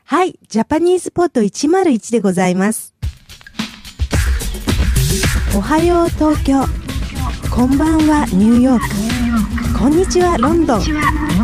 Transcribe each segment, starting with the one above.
はい、ジャパニーズポット101でございます。おはよう東京、こんばんはニューヨーク、こんにちはロンドン。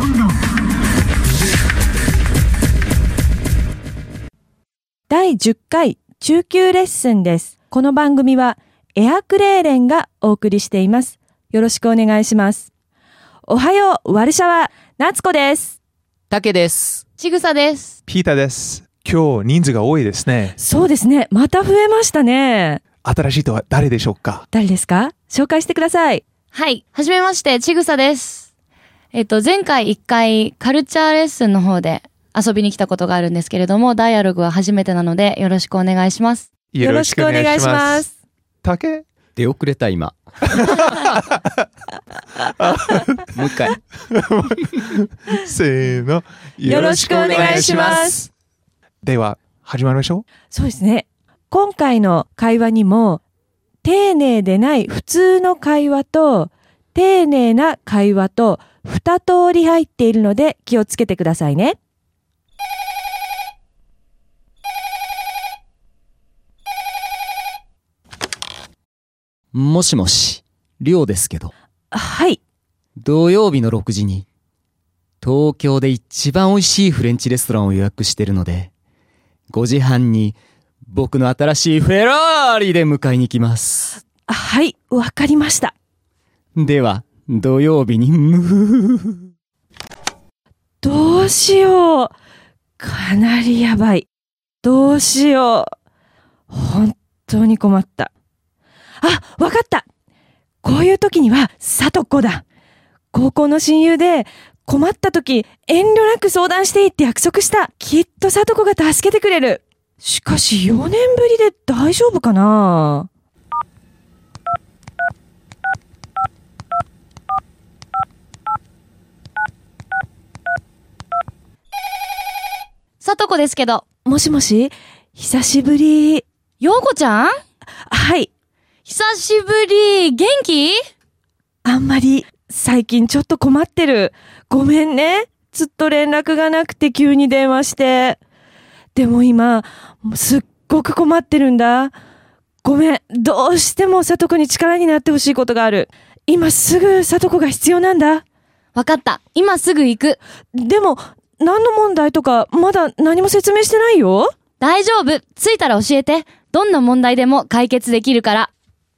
第10回中級レッスンです。この番組はエアクレーレンがお送りしています。よろしくお願いします。おはようワルシャワ、夏子です。 たけです。 ちぐさです。 ピータです。今日人数が多いですね。 そうですね。また増えましたね。 新しい人は誰でしょうか？ 誰ですか？紹介してください。 はい。はじめまして、ちぐさです。前回1回カルチャーレッスンの方で遊びに来たことがあるんですけれども、ダイアログは初めてなのでよろしくお願いします。 よろしくお願いします。 たけ？ 出遅れた今。もう一回。 せーの。 よろしくお願いします。 では、始まりましょう。 そうですね。今回の会話にも、丁寧でない普通の会話と、丁寧な会話と、2通り入っているので気をつけてくださいね。 もしもし、りょうですけど。 はい。 土曜日の6時に、東京で一番美味しいフレンチレストランを予約してるので、5時半に僕の新しいフェラーリで迎えに行きます。 はい、わかりました。 では、土曜日にどうしよう。かなりやばい。どうしよう。本当に困った。あ、わかった。こういう時には、さとこだ。高校の親友で、困った時、遠慮なく相談していいって約束した。きっとさとこが助けてくれる。しかし、4年ぶりで大丈夫かな？ さとこですけど。 もしもし？久しぶり。 ようこちゃん？ はい。 久しぶり。元気？ あんまり、最近ちょっと困ってる。ごめんね。ずっと連絡がなくて急に電話して。でも今、すっごく困ってるんだ。ごめん。どうしてもさとこに力になってほしいことがある。今すぐさとこが必要なんだ。 わかった。今すぐ行く。 でも、何の問題とかまだ何も説明してないよ。 大丈夫。着いたら教えて。どんな問題でも解決できるから。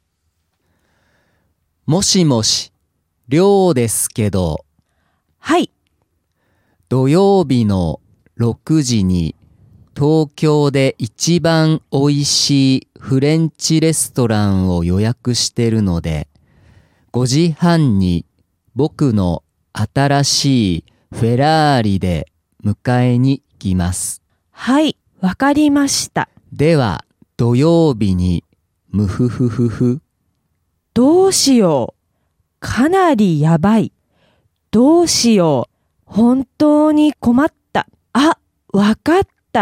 もしもし、りょうですけど。 はい。 土曜日の6時に東京で一番美味しいフレンチレストランを予約してるので、5時半に僕の新しいフェラーリで迎えに来ます。 はい、わかりました。 では、土曜日にムフフフフ。 どうしよう。かなりやばい。どうしよう。本当に困った。あ、わかった。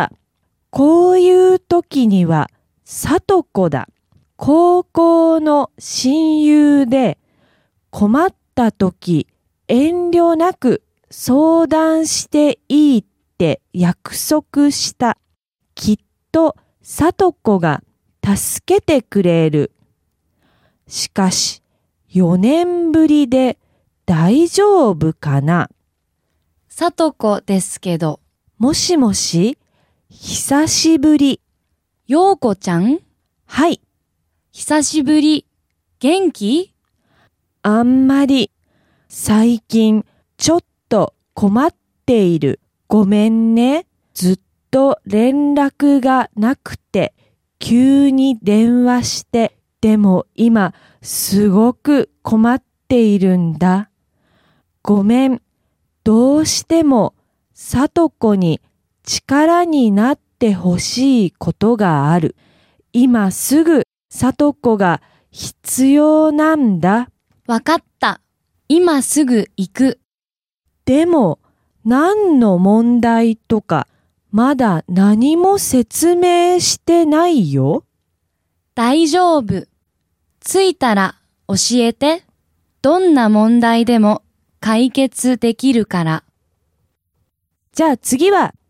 こういう時には、さとこだ。高校の親友で、困った時、遠慮なく相談していいって約束した。きっと、さとこが助けてくれる。しかし、4年ぶりで大丈夫かな？ さとこですけど。 もしもし？久しぶり。 ようこちゃん？ はい。 久しぶり。元気？ あんまり。最近ちょっと困っている。ごめんね。ずっと連絡がなくて、急に電話して、でも今すごく困っているんだ。ごめん。どうしてもさとこに力になってほしいことがある。今すぐさとこが必要なんだ。 わかった。今すぐ行く。 でも何の問題とかまだ何も説明してないよ。 大丈夫。着いたら教えて。どんな問題でも解決できるから。 じゃあ次は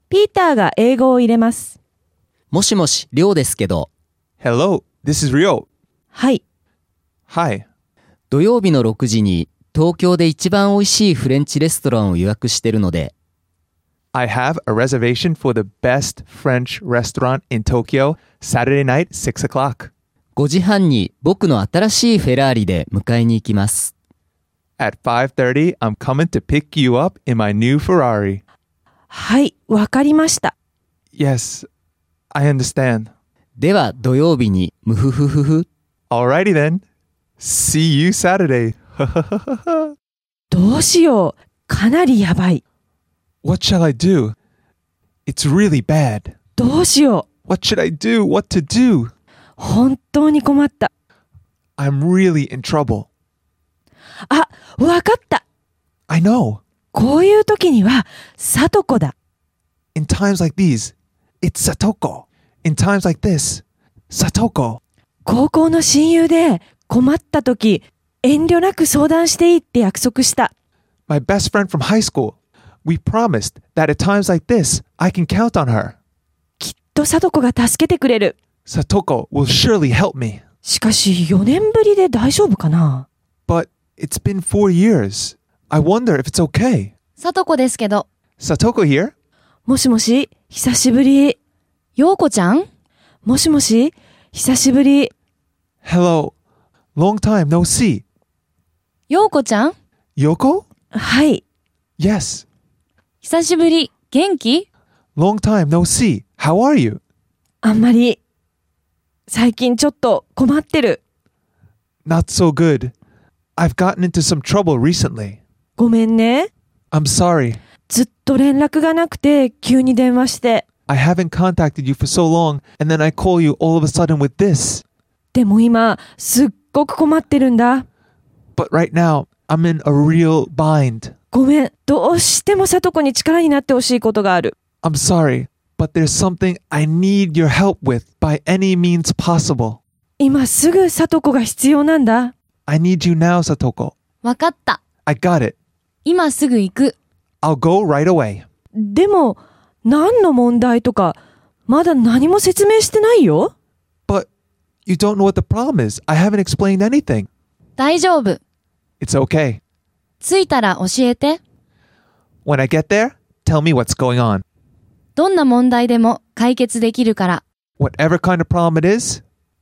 ピーターが英語を入れます。 もしもし、りょうですけど、 Hello, this is Ryo. はい。 Hi. 土曜日の6時に東京で一番美味しいフレンチレストランを予約してるので、 I have a reservation for the best French restaurant in Tokyo, Saturday night, 6 o'clock. 5時半に僕の新しいフェラーリで迎えに行きます。 At 5:30, I'm coming to pick you up in my new Ferrari. はい、わかりました。 Yes, I understand. では土曜日にムフフフフ。 Alrighty then. See you Saturday. どうしよう。かなりやばい。 What shall I do? It's really bad. どうしよう。 What should I do? What to do? 本当に困った。 I'm really in trouble. あ、わかった。 I know. こういう時には、さとこだ。 In times like these, it's Satoko. In times like this, Satoko. 高校の親友で困った時、遠慮なく相談していいって約束した。 My best friend from high school. We promised that at times like this, I can count on her. きっとさとこが助けてくれる。 Satoko will surely help me. しかし4年ぶりで大丈夫かな？ But it's been 4 years. I wonder if it's okay. さとこですけど。 Satoko here? もしもし、久しぶり。 ようこちゃん？ もしもし、久しぶり。 Hello. Long time no see. ようこちゃん？ Yoko? はい。 Yes. 久しぶり。元気？ Long time no see. How are you? あんまり。最近ちょっと困ってる。 Not so good. I've gotten into some trouble recently. ごめんね。 I'm sorry. ずっと連絡がなくて急に電話して。 I haven't contacted you for so long, and then I call you all of a sudden with this. でも今、すっごく困ってるんだ。 But right now, I'm in a real bind. ごめん。どうしてもさとこに力になってほしいことがある。 I'm sorry, but there's something I need your help with by any means possible. 今すぐさとこが必要なんだ。 I need you now, Satoko. わかった。 I got it. 今すぐ行く。 I'll go right away. でも、何の問題とか、まだ何も説明してないよ。 But you don't know what the problem is. I haven't explained anything. 大丈夫。 It's okay. 着いたら教えて。 When I get there, tell me what's going on. どんな問題でも解決できるから。 Whatever kind of problem it is,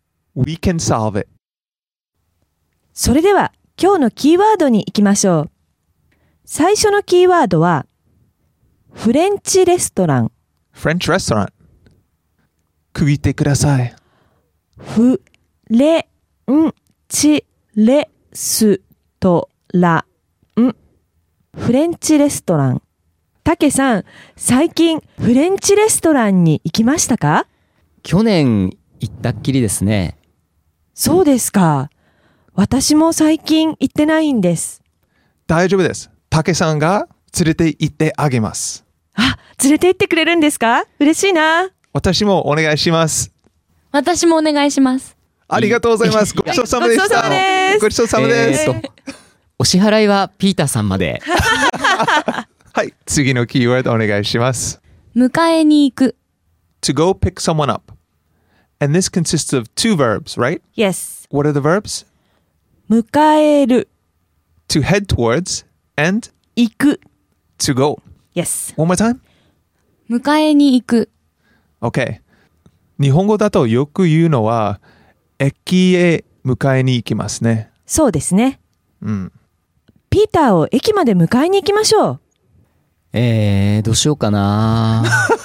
we can solve it. それでは、今日のキーワードに行きましょう。最初のキーワードは、フレンチレストラン。 French restaurant. 区切ってください。 フレンチレストラン。フレンチレストラン。たけさん、最近フレンチレストランに行きましたか？ 去年行ったっきりですね。 そうですか。私も最近行ってないんです。 大丈夫です。竹さんが連れて行ってあげます。 あ、連れて行ってくれるんですか？嬉しいな。 私もお願いします。 私もお願いします。 ありがとうございます。ごちそうさまでした。ごちそうさまです。 お支払いはピーターさんまで。 はい、次のキーワードお願いします。 迎えに行く。 To go pick someone up. And this consists of 2 verbs, right? Yes. What are the verbs? 迎える。 To head towards and 行く。 to go. Yes. One more time? 迎えに行く。 Okay. 日本語だとよく言うのは、駅へ迎えに行きますね。 そうですね。 うん。 ピーターを駅まで迎えに行きましょう。 どうしようかな。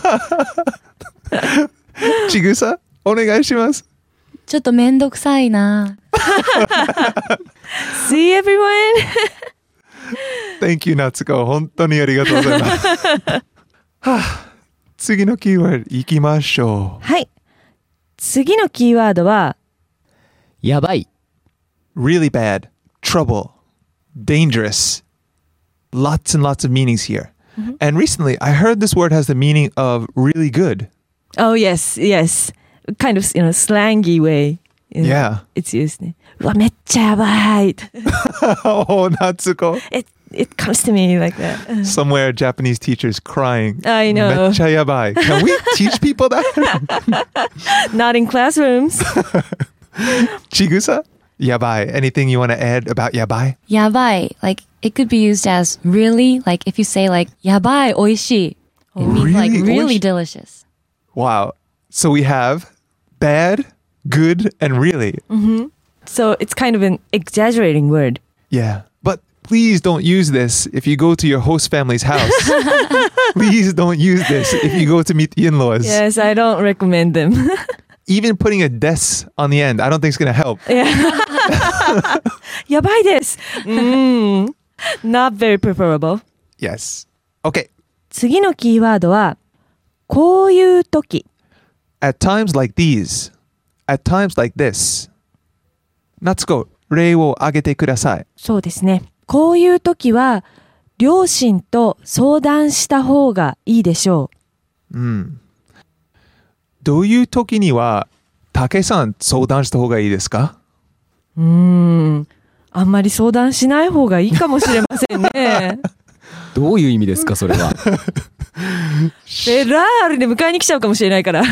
ちぐさ、お願いします。 ちょっとめんどくさいな。 See everyone! Thank you, 夏子。本当にありがとうございます。はあ、次のキーワード行きましょう。 はい。次のキーワードは、 やばい。 Really bad, trouble, dangerous. Lots and lots of meanings here. And recently, I heard this word has the meaning of really good. Oh, yes, yes. Kind of, slangy way. Yeah. It's used ね。うわ、めっちゃやばい。 お、夏子。 it comes to me like that. Somewhere Japanese teachers crying. I know. めっちゃやばい. Can we teach people that? Not in classrooms. Chigusa? Yabai. Anything you want to add about yabai? Yabai, like it could be used as really, like if you say like yabai oishii, it means like Really really oishi- delicious. Wow. So we have bad, good, and really. So it's kind of an exaggerating word. Yeah. But please don't use this if you go to your host family's house. Please don't use this if you go to meet the in-laws. Yes, I don't recommend them. Even putting a des on the end, I don't think it's going to help. やばいです。Not very preferable. Yes. Okay. 次のキーワードは、こういう時。 At times like these. At times like this. 夏子、例を挙げてください。 そうですね。こういう時は、両親と相談した方がいいでしょどういう時には、武さん相談した方がいいですか？ う。あんまり相談しない方がいいかもしれませんね。 どういう意味ですか、それは。 フェラールで迎えに来ちゃうかもしれないから。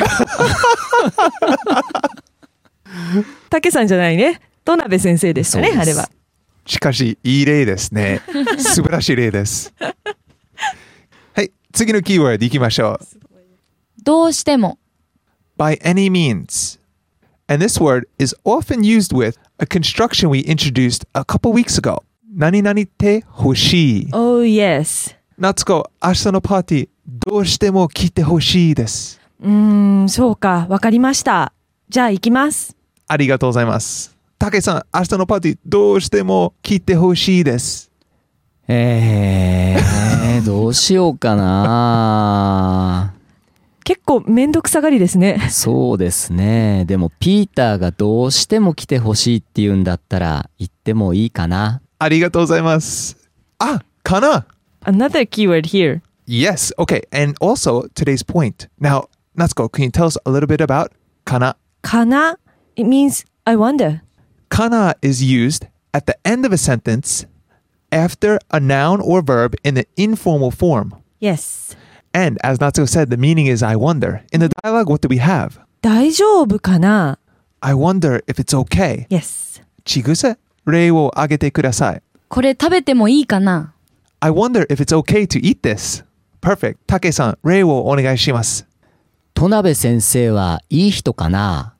たけさんじゃないね。戸辺先生でしたね、 そうですあれは。 しかし、いい例ですね。素晴らしい例です。はい、次のキーワードいきましょう。 どうしても By any means. And this word is often used with a construction we introduced a couple weeks ago. 何々って欲しい。 Oh, yes. 夏子、明日のパーティー、どうしても来て欲しいです。 そうか、わかりました。じゃあ行きます。 ありがとうございます。たけさん、明日のパーティー、どうしても来て欲しいです。 どうしようかな。 結構めんどくさがりですね。 そうですね。でもピーターがどうしても来てほしいって言うんだったら行ってもいいかな。 ありがとうございます。あ、かな。 Another keyword here. Yes, okay. And also today's point. Now, Natsuko, can you tell us a little bit about kana? かな It means I wonder. Kana is used at the end of a sentence after a noun or verb in the informal form. Yes. And as Natsuko said, the meaning is I wonder. In the dialogue, what do we have? 大丈夫かな I wonder if it's okay. Yes. ちぐせ、例を挙げてください。 これ食べてもいいかな I wonder if it's okay to eat this. Perfect. たけさん、例をお願いします。 戸辺先生はいい人かな。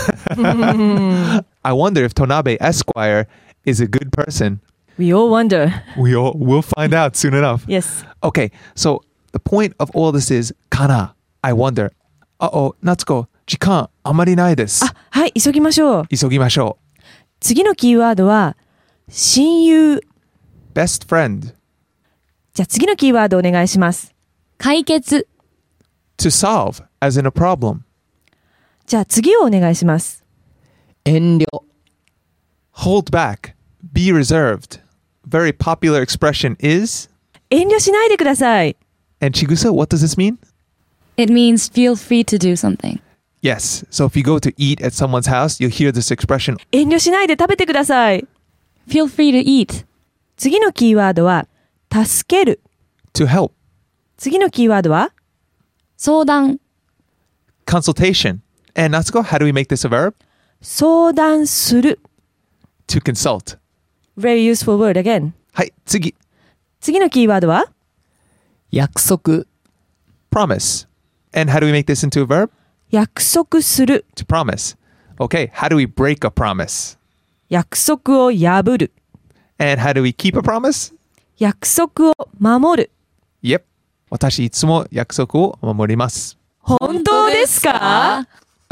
I wonder if Tonabe Esquire is a good person. We all wonder. We'll find out soon enough. Yes. Okay, so the point of all this is kana. I wonder. Uh-oh, Natsuko, 時間あまりないです。 はい、急ぎましょう。 急ぎましょ次のキーワードは、親友。 う。Best friend. じゃあ次のキーワードお願いします。 解決 To solve, as in a problem. じゃあ次をお願いします。 遠慮。 Hold back. Be reserved. Very popular expression is... 遠慮しないでください。 And Chigusa, what does this mean? It means feel free to do something. Yes, so if you go to eat at someone's house, you'll hear this expression. 遠慮しないで食べてください。 Feel free to eat. 次のキーワードは、助ける。 To help. 次のキーワードは、 相談 Consultation. And Natsuko, how do we make this a verb? 相談する。 To consult. Very useful word again. はい、次。 次のキーワードは、 約束。 Promise. And how do we make this into a verb? 約束する。 To promise. Okay, how do we break a promise? 約束を破る。 And how do we keep a promise? 約束を守る。 Yep. 私いつも約束を守ります。 本当ですか？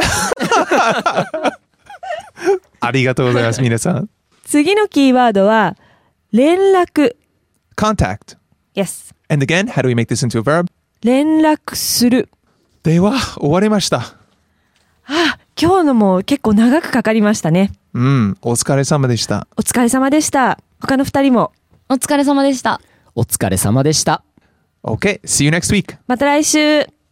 ありがとうございます、皆さん。 次のキーワードは、連絡。 Contact. Yes. And again, how do we make this into a verb? 連絡する。 では、終わりました。 今日のも結構長くかかりましたね。 お疲れ様でした。 お疲れ様でした。他の2人も。 お疲れ様でした。 お疲れ様でした。 Okay, see you next week. また来週。